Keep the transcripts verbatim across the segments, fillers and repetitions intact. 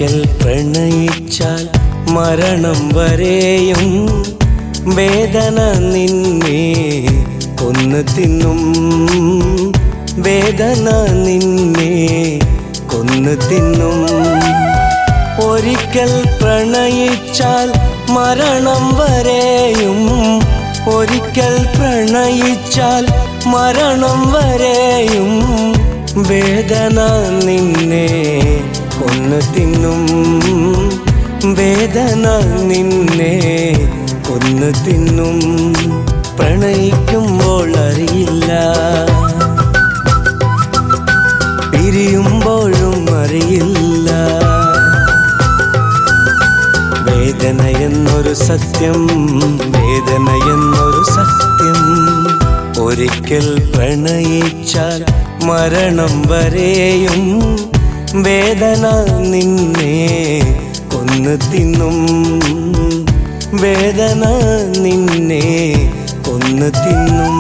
ഒരിക്കൽ പ്രണയിച്ചാൽ മരണം വരെയും വേദന നിന്നെ കൊന്നു തിന്നും, വേദന നിന്നെ കൊന്നു തിന്നും. ഒരിക്കൽ പ്രണയിച്ചാൽ മരണം വരെയും, ഒരിക്കൽ പ്രണയിച്ചാൽ മരണം വരെയും വേദന നിന്നെ കൊന്നു തിന്നും, വേദന നിന്നെ കൊന്നു തിന്നും. പ്രണയിക്കുമ്പോൾ അറിയില്ല, പിരിയുമ്പോഴും അറിയില്ല. വേദന എന്നൊരു സത്യം, വേദന എന്നൊരു സത്യം. ഒരിക്കൽ പ്രണയിച്ചാൽ മരണം വരെയും വേദന നിന്നെ കൊന്നു തിന്നും, വേദന നിന്നെ കൊന്നു തിന്നും.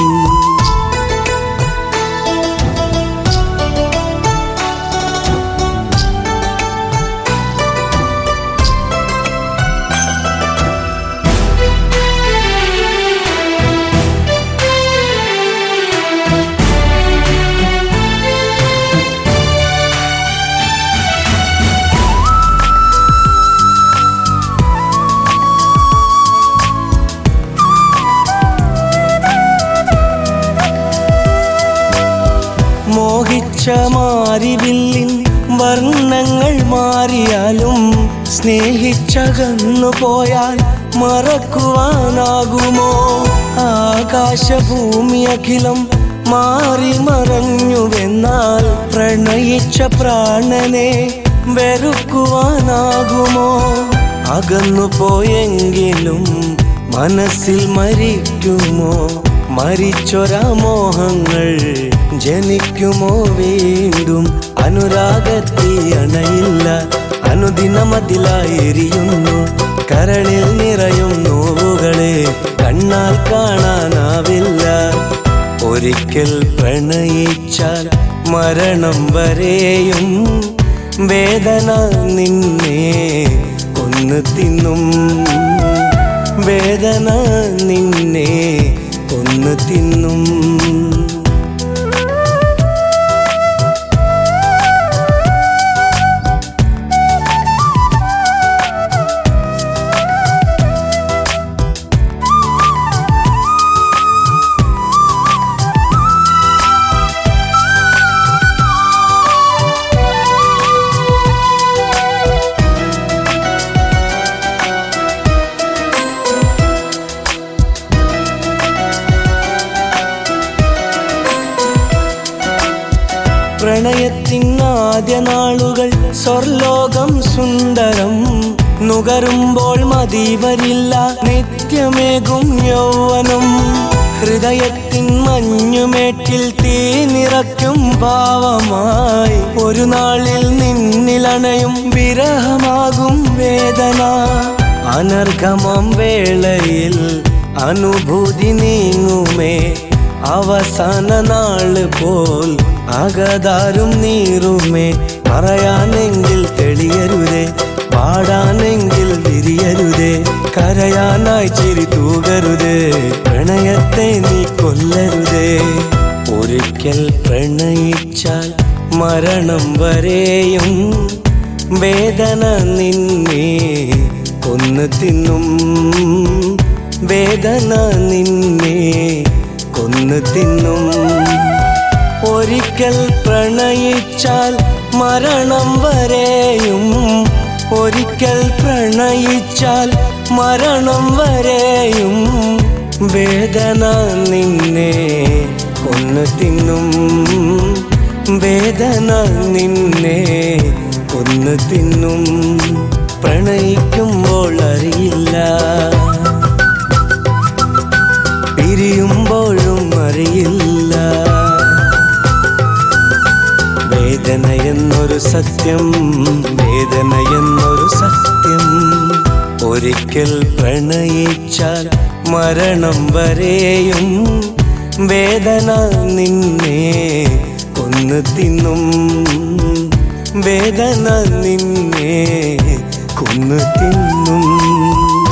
മോഹിച്ച മാരിവില്ലിൻ വർണ്ണങ്ങൾ മാറിയാലും സ്നേഹിച്ചകന്നു പോയാൽ മറക്കുവാനാകുമോ? ആകാശഭൂമി അഖിലം മാറി മറഞ്ഞുവെന്നാൽ പ്രണയിച്ച പ്രാണനെ വെറുക്കുവാനാകുമോ? അകന്നു പോയെങ്കിലും മനസ്സിൽ മരിക്കുമോ? മരിച്ചൊരാ മോഹങ്ങൾ ജനിക്കുമോ വീണ്ടും? അനുരാഗത്തിൽ അണയില്ല, അനുദിനമതിലായി എരിയുന്നു. കരളിൽ നിറയും നോവുകളെ കണ്ണാൽ കാണാനാവില്ല. ഒരിക്കൽ പ്രണയിച്ചാൽ മരണം വരെയും വേദന നിന്നെ കൊന്നു തിന്നും, വേദന നിന്നെ കൊന്നു തിന്നും. പ്രണയത്തിൻ ആദ്യ നാളുകൾ സ്വർലോകം സുന്ദരം. നുകരുമ്പോൾ മതി വരില്ല നിത്യമേകും യൗവനം. ഹൃദയത്തിൻ മഞ്ഞുമേറ്റിൽ തീ നിറയ്ക്കും ഭാവമായി ഒരു നാളിൽ നിന്നിലണയും വിരഹമാകും വേദന. അനർഘമാം വേളയിൽ അനുഭൂതി നീങ്ങുമേ, അവസാന നാള് പോൽ അകതാരും നീറുമേ. പറയാനെങ്കിൽ തെളിയരുതേ, പാടാനെങ്കിൽ വിരിയരുതേ, കരയാനായി ചിരി തൂകരുതേ, പ്രണയത്തെ നീ കൊല്ലരുതേ. ഒരിക്കൽ പ്രണയിച്ചാൽ മരണം വരെയും വേദന നിന്നെ കൊന്നു തിന്നും, വേദന നിന്നെ കൊന്നു തിന്നും. ഒരിക്കൽ പ്രണയിച്ചാൽ മരണം വരെയും, ഒരിക്കൽ പ്രണയിച്ചാൽ മരണം വരെയും വേദന നിന്നെ കൊന്നു തിന്നും, വേദന നിന്നെ കൊന്നു തിന്നും. പ്രണയിക്കുമ്പോൾ അറിയില്ല, പിരിയുമ്പോഴും അറിയില്ല. വേദന എന്നൊരു സത്യം, വേദന എന്നൊരു സത്യം. ഒരിക്കൽ പ്രണയിച്ചാൽ മരണം വരെയും വേദന നിന്നെ കൊന്നു തിന്നും, വേദന നിന്നെ കൊന്നു തിന്നും.